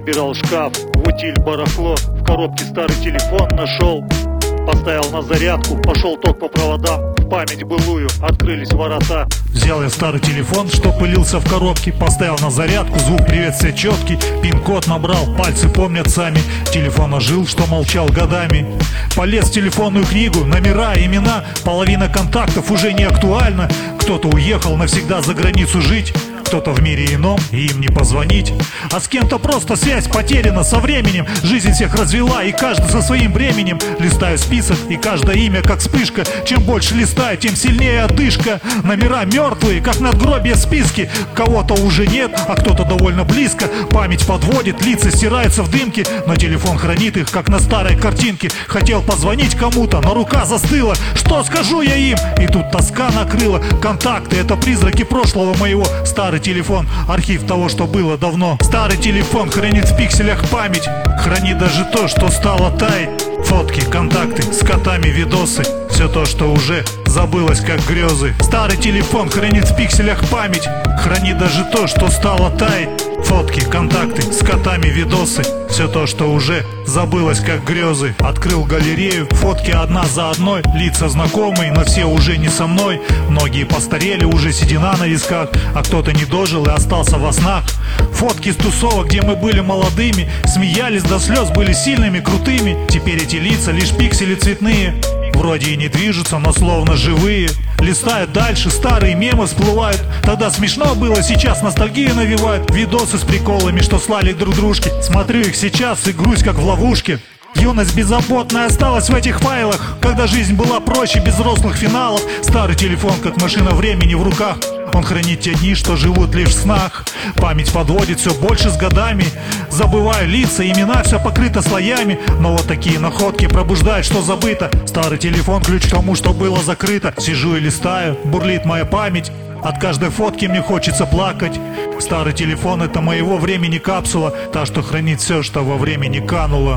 разбирал шкаф, в утиль барахло, в коробке старый телефон нашел. Поставил на зарядку, пошел ток по проводам, в память былую открылись ворота. Взял я старый телефон, что пылился в коробке, поставил на зарядку, звук приветствия четкий, пин-код набрал, пальцы помнят сами. Телефон ожил, что молчал годами. Полез в телефонную книгу, номера, имена, половина контактов уже не актуальна. Кто-то уехал навсегда за границу жить, кто-то в мире ином, и им не позвонить. А с кем-то просто связь потеряна со временем. Жизнь всех развела, и каждый со своим бременем. Листаю список, и каждое имя как вспышка. Чем больше листаю, тем сильнее одышка. Номера мертвые, как надгробие в списке. Кого-то уже нет, а кто-то довольно близко. Память подводит, лица стираются в дымке, но телефон хранит их, как на старой картинке. Хотел позвонить кому-то, но рука застыла. Что скажу я им? И тут тоска накрыла. Контакты — это призраки прошлого моего. Старый телефон — архив того, что было давно. Старый телефон хранит в пикселях память, хранит даже то, что стало таять. Фотки, контакты, с котами видосы, все то, что уже забылось, как грезы. Старый телефон хранит в пикселях память, хранит даже то, что стало таять. Фотки, контакты, с котами видосы, все то, что уже забылось, как грезы. Открыл галерею, фотки одна за одной, лица знакомые, но все уже не со мной. Многие постарели, уже седина на висках, а кто-то не дожил и остался во снах. Фотки с тусовок, где мы были молодыми, смеялись до слез, были сильными, крутыми. Теперь эти лица лишь пиксели цветные, вроде и не движутся, но словно живые. Листают дальше, старые мемы всплывают. Тогда смешно было, сейчас ностальгию навевают. Видосы с приколами, что слали друг дружке. Смотрю их сейчас и грусть, как в ловушке. Юность беззаботная осталась в этих файлах, когда жизнь была проще, без взрослых финалов. Старый телефон, как машина времени в руках, он хранит те дни, что живут лишь в снах. Память подводит все больше с годами. Забываю лица, имена, все покрыто слоями. Но вот такие находки пробуждают, что забыто. Старый телефон — ключ к тому, что было закрыто. Сижу и листаю, бурлит моя память. От каждой фотки мне хочется плакать. Старый телефон — это моего времени капсула, та, что хранит все, что во времени кануло.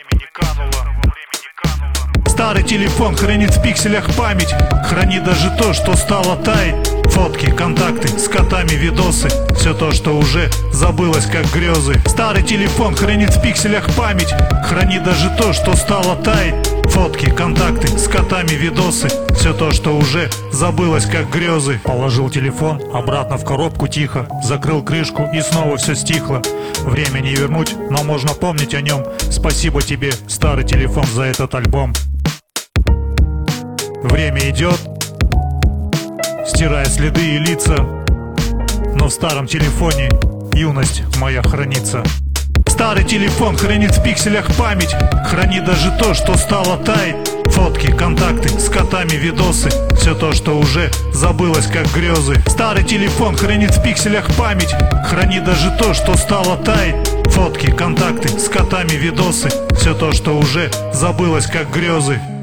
Старый телефон хранит в пикселях память, хранит даже то, что стало таять. Фотки, контакты, с котами видосы, все то, что уже забылось, как грезы. Старый телефон хранит в пикселях память, хранит даже то, что стало таять. Фотки, контакты, с котами видосы, все то, что уже забылось, как грезы. Положил телефон обратно в коробку тихо, закрыл крышку, и снова все стихло. Время не вернуть, но можно помнить о нем. Спасибо тебе, старый телефон, за этот альбом. Время идет, стирая следы и лица, но в старом телефоне юность моя хранится. Старый телефон хранит в пикселях память, хранит даже то, что стало таять. Фотки, контакты, с котами видосы, все то, что уже забылось, как грезы. Старый телефон хранит в пикселях память, хранит даже то, что стало таять. Фотки, контакты, с котами видосы, все то, что уже забылось, как грезы.